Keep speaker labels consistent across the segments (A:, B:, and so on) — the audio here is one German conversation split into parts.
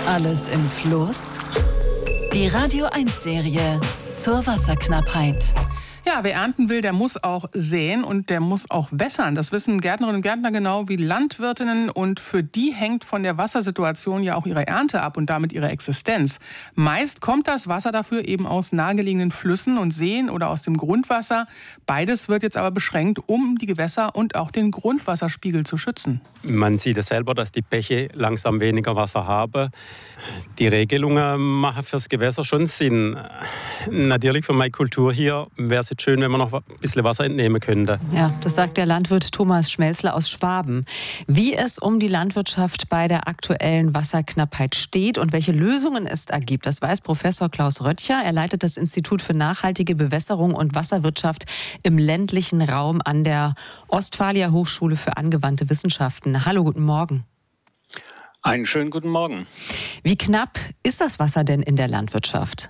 A: Alles im Fluss? Die Radio 1-Serie zur Wasserknappheit.
B: Ja, wer ernten will, der muss auch säen und der muss auch wässern. Das wissen Gärtnerinnen und Gärtner genau wie Landwirtinnen. Und für die hängt von der Wassersituation ja auch ihre Ernte ab und damit ihre Existenz. Meist kommt das Wasser dafür eben aus nahegelegenen Flüssen und Seen oder aus dem Grundwasser. Beides wird jetzt aber beschränkt, um die Gewässer und auch den Grundwasserspiegel zu schützen.
C: Man sieht es selber, dass die Bäche langsam weniger Wasser haben. Die Regelungen machen fürs Gewässer schon Sinn. Natürlich für meine Kultur hier wäre es jetzt schön, wenn man noch ein bisschen Wasser entnehmen könnte.
D: Ja, das sagt der Landwirt Thomas Schmelzler aus Schwaben. Wie es um die Landwirtschaft bei der aktuellen Wasserknappheit steht und welche Lösungen es ergibt, das weiß Professor Klaus Röttcher. Er leitet das Institut für nachhaltige Bewässerung und Wasserwirtschaft im ländlichen Raum an der Ostfalia Hochschule für angewandte Wissenschaften. Hallo, guten Morgen.
E: Einen schönen guten Morgen.
D: Wie knapp ist das Wasser denn in der Landwirtschaft?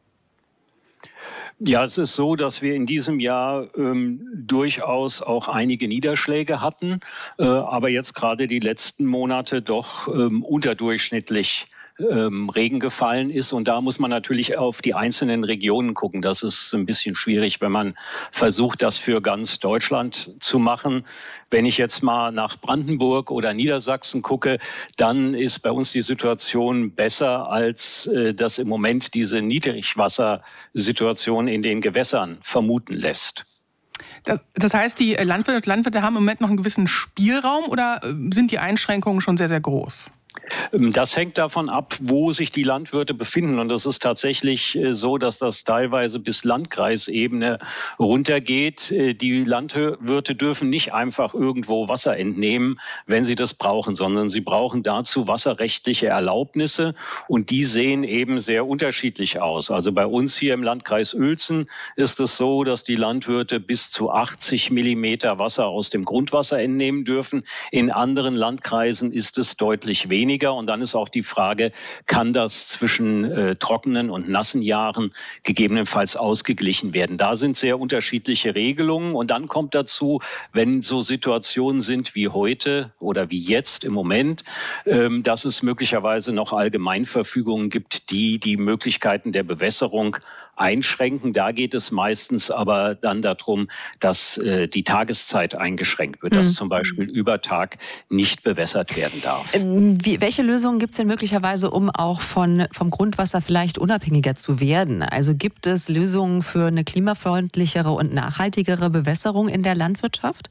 E: Ja, es ist so, dass wir in diesem Jahr durchaus auch einige Niederschläge hatten, aber jetzt gerade die letzten Monate doch unterdurchschnittlich Regen gefallen ist. Und da muss man natürlich auf die einzelnen Regionen gucken. Das ist ein bisschen schwierig, wenn man versucht, das für ganz Deutschland zu machen. Wenn ich jetzt mal nach Brandenburg oder Niedersachsen gucke, dann ist bei uns die Situation besser, als das im Moment diese Niedrigwassersituation in den Gewässern vermuten lässt.
B: Das heißt, die Landwirte haben im Moment noch einen gewissen Spielraum oder sind die Einschränkungen schon sehr, sehr groß?
E: Das hängt davon ab, wo sich die Landwirte befinden. Und das ist tatsächlich so, dass das teilweise bis Landkreisebene runtergeht. Die Landwirte dürfen nicht einfach irgendwo Wasser entnehmen, wenn sie das brauchen, sondern sie brauchen dazu wasserrechtliche Erlaubnisse. Und die sehen eben sehr unterschiedlich aus. Also bei uns hier im Landkreis Uelzen ist es so, dass die Landwirte bis zu 80 Millimeter Wasser aus dem Grundwasser entnehmen dürfen. In anderen Landkreisen ist es deutlich weniger. Und dann ist auch die Frage, kann das zwischen trockenen und nassen Jahren gegebenenfalls ausgeglichen werden? Da sind sehr unterschiedliche Regelungen. Und dann kommt dazu, wenn so Situationen sind wie heute oder wie jetzt im Moment, dass es möglicherweise noch Allgemeinverfügungen gibt, die die Möglichkeiten der Bewässerung einschränken. Da geht es meistens aber dann darum, dass die Tageszeit eingeschränkt wird, dass zum Beispiel über Tag nicht bewässert werden darf.
D: Welche Lösungen gibt es denn möglicherweise, um auch vom Grundwasser vielleicht unabhängiger zu werden? Also gibt es Lösungen für eine klimafreundlichere und nachhaltigere Bewässerung in der Landwirtschaft?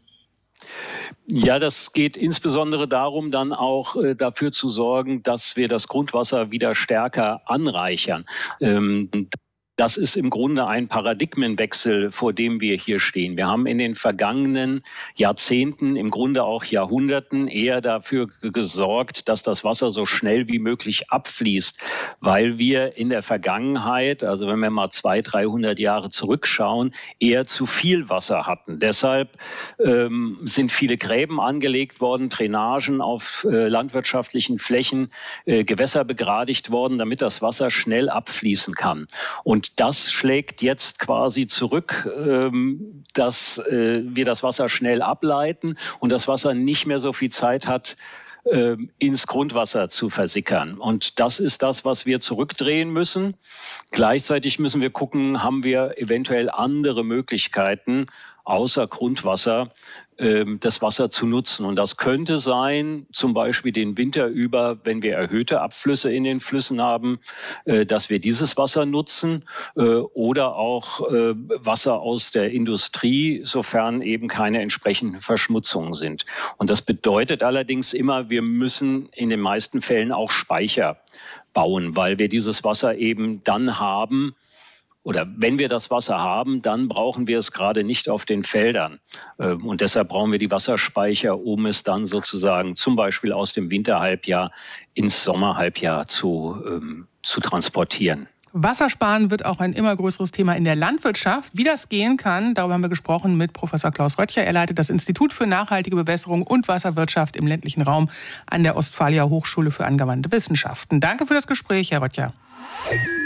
E: Ja, das geht insbesondere darum, dann auch dafür zu sorgen, dass wir das Grundwasser wieder stärker anreichern. Das ist im Grunde ein Paradigmenwechsel, vor dem wir hier stehen. Wir haben in den vergangenen Jahrzehnten, im Grunde auch Jahrhunderten, eher dafür gesorgt, dass das Wasser so schnell wie möglich abfließt, weil wir in der Vergangenheit, also wenn wir mal 200, 300 Jahre zurückschauen, eher zu viel Wasser hatten. Deshalb sind viele Gräben angelegt worden, Drainagen auf landwirtschaftlichen Flächen, Gewässer begradigt worden, damit das Wasser schnell abfließen kann. Und das schlägt jetzt quasi zurück, dass wir das Wasser schnell ableiten und das Wasser nicht mehr so viel Zeit hat, ins Grundwasser zu versickern. Und das ist das, was wir zurückdrehen müssen. Gleichzeitig müssen wir gucken, haben wir eventuell andere Möglichkeiten, außer Grundwasser, das Wasser zu nutzen. Und das könnte sein, zum Beispiel den Winter über, wenn wir erhöhte Abflüsse in den Flüssen haben, dass wir dieses Wasser nutzen oder auch Wasser aus der Industrie, sofern eben keine entsprechenden Verschmutzungen sind. Und das bedeutet allerdings immer, wir müssen in den meisten Fällen auch Speicher bauen, weil wir dieses Wasser eben dann haben, oder wenn wir das Wasser haben, dann brauchen wir es gerade nicht auf den Feldern. Und deshalb brauchen wir die Wasserspeicher, um es dann sozusagen zum Beispiel aus dem Winterhalbjahr ins Sommerhalbjahr zu transportieren.
B: Wassersparen wird auch ein immer größeres Thema in der Landwirtschaft. Wie das gehen kann, darüber haben wir gesprochen mit Professor Klaus Röttcher. Er leitet das Institut für nachhaltige Bewässerung und Wasserwirtschaft im ländlichen Raum an der Ostfalia Hochschule für angewandte Wissenschaften. Danke für das Gespräch, Herr Röttcher.